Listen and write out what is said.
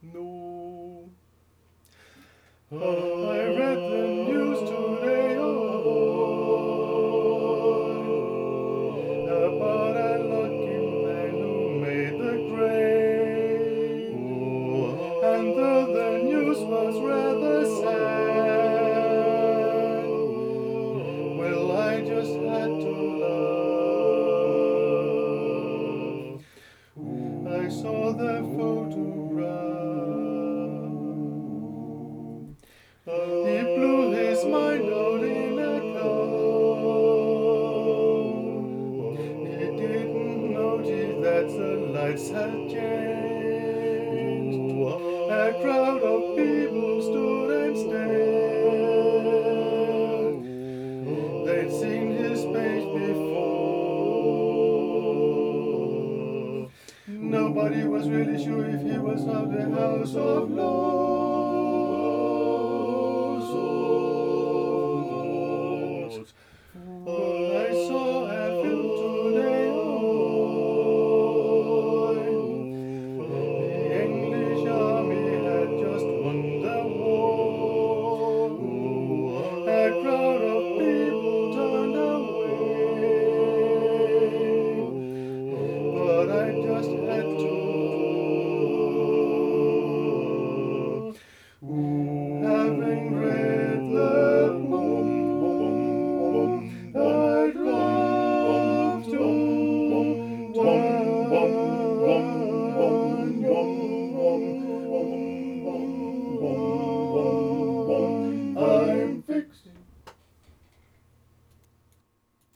No. I read the news today, about a lucky man who made the grade. And though the news was rather sad, well, I just had to laugh. I saw the photograph. He blew his mind out in a car. He didn't notice that the lights had changed. A crowd of people stood and stared. They'd seen his face before. Nobody was really sure if he was of the House of Lords.